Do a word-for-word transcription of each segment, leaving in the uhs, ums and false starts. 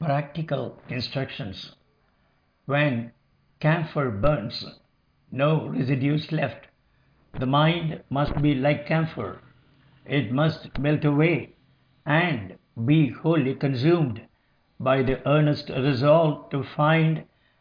Practical instructions. When camphor burns, no residues left. The mind must be like camphor. It must melt away and be wholly consumed by the earnest resolve to find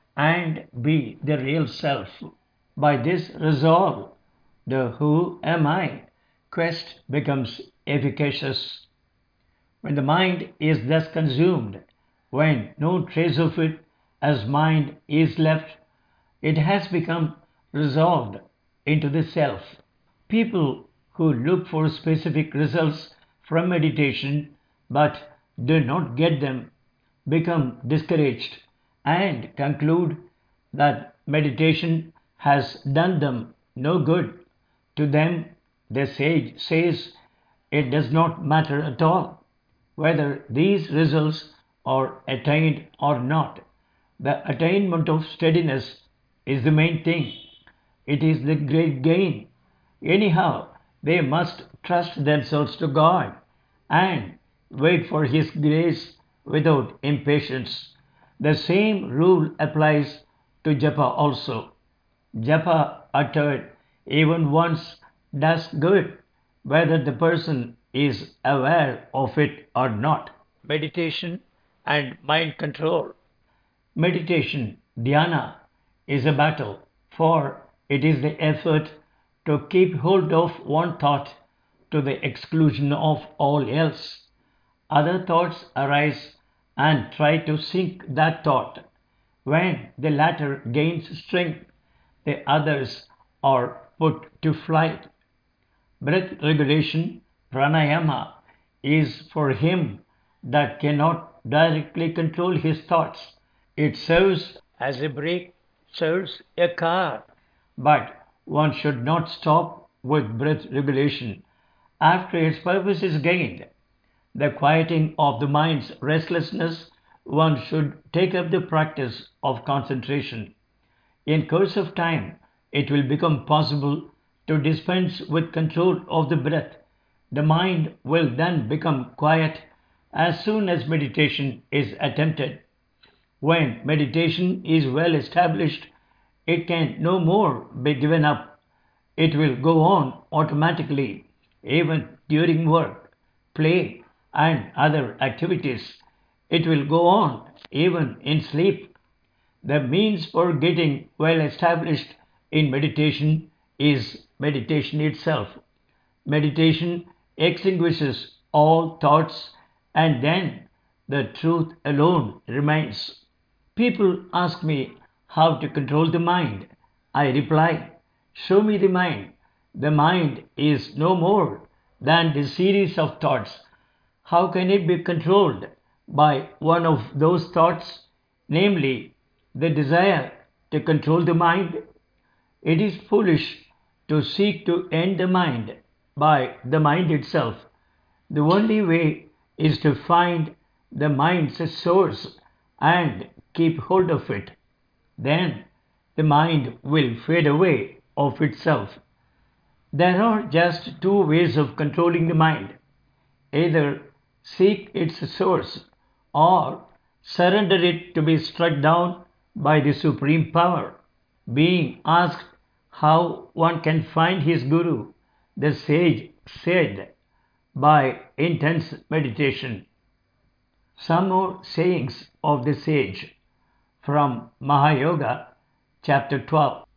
and be the real self. By this resolve, the who am I quest becomes efficacious. When the mind is thus consumed, when no trace of it as mind is left, it has become resolved into the self. People who look for specific results from meditation but do not get them become discouraged and conclude that meditation has done them no good. To them, the sage says it does not matter at all whether these results are attained or not. The attainment of steadiness is the main thing. It is the great gain. Anyhow, they must trust themselves to God and wait for His grace without impatience. The same rule applies to japa also. Japa uttered even once does good, whether the person is aware of it or not. Meditation and mind control. Meditation, dhyana, is a battle, for it is the effort to keep hold of one thought to the exclusion of all else. Other thoughts arise and try to sink that thought. When the latter gains strength, the others are put to flight. Breath regulation, pranayama, is for him that cannot directly control his thoughts. It serves as a brake, serves a car. But one should not stop with breath regulation after its purpose is gained. The quieting of the mind's restlessness, one should take up the practice of concentration. In course of time, it will become possible to dispense with control of the breath. The mind will then become quiet as soon as meditation is attempted. When meditation is well established, it can no more be given up. It will go on automatically, even during work, play, and other activities. It will go on even in sleep. The means for getting well established in meditation is meditation itself. Meditation extinguishes all thoughts, and then the truth alone remains. People ask me how to control the mind. I reply, show me the mind. The mind is no more than the series of thoughts. How can it be controlled by one of those thoughts, namely the desire to control the mind? It is foolish to seek to end the mind by the mind itself. The only way is to find the mind's source and keep hold of it. Then the mind will fade away of itself. There are just two ways of controlling the mind. Either seek its source or surrender it to be struck down by the Supreme Power. Being asked how one can find his Guru, the sage said, by intense meditation. Some more sayings of the sage from Mahayoga, chapter twelve.